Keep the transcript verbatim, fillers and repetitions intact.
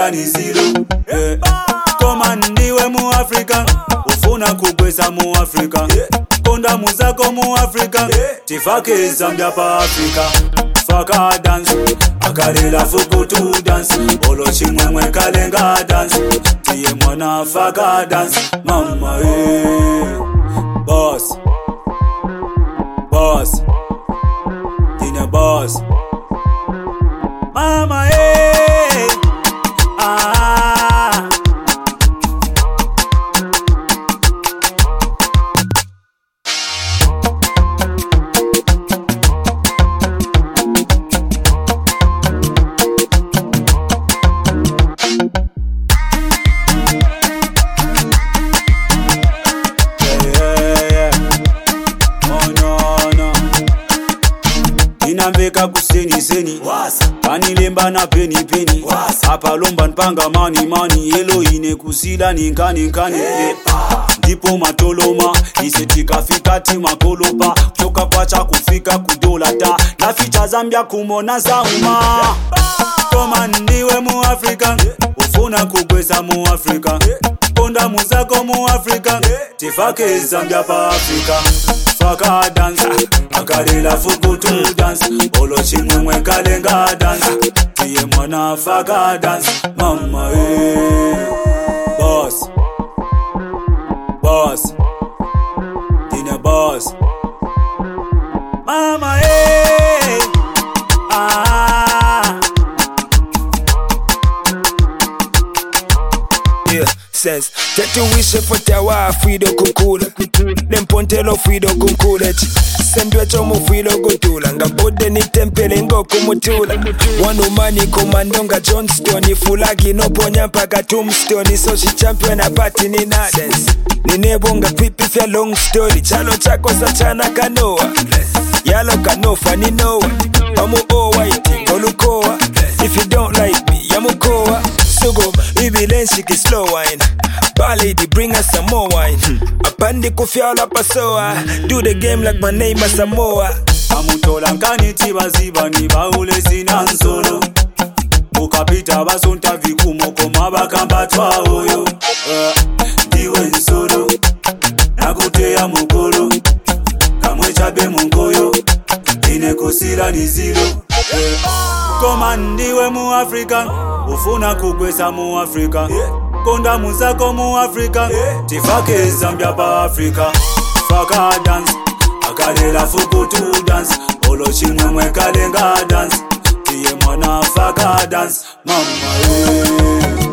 nekusila ni zero. Yeah. Koma ndiwe mu Africa, ufuna kugwesa mu Africa. Konda muzako mu Africa, tifake Zambia pa Africa. Faka dance, akalela fuku to dance. Olo chimwemwe kalenga dance. Tiye mwana faka dance, mama eh. Boss, boss, Dina boss, mama eh. Ah. Inambeka kuseni seni Panilemba na peni peni Hapa lomba npanga mani mani Yelo ine kusila ninkani nkani Ndipo matoloma Isetika fikati makolopa Choka kwacha kufika kudola ta Na ficha Zambia kumona zauma Koma ndiwe mu Africa Ufuna kugwesa mu Africa Konda muzako mu Africa Tifake Zambia pa Africa. Faka dance, akalela fuku to dance. Olo chimwemwe kalenga dance. Tiye mwana faka dance, mama eh. Boss, boss, Dina boss, mama eh. Ah. Yeah, says Tetuwishe fotawa fido kukula Nempontelo fido kunkulet Sendwe chomu fido gutula Ngabode ni tempele ngoku mutula Wanu mani komandonga Johnston Ifulagi no ponya mpaka tombstone So she champion a party ni na dance Ninebonga pipi fya long story Chalo chako sa chana kanoa Yalo kanofa ni noa Amu owa iti ngolukoa If you don't like me, yamukoa Sugo, ibilenshi ki slow wine Bali di bring us some more wine Apandi kufyala pasoa Do the game like my name is Samoa. Amutola nkani tibaziba ni baule zina nsolo Ukapita basunta vikumo koma bakamba twa oyo Diwe nsolo Nakutea mukolo Kamwe chabe munkoyo Ine kusila ni zero. Koma ndiwe mu Africa Ufuna kugwesa mu Africa. Konda muzako mu Africa. Tifake Zambia pa Africa. Faka dance, akalela fuku to dance. Olo chimwemwe kalenga dance. Tiye mwana faka dance, mama eh.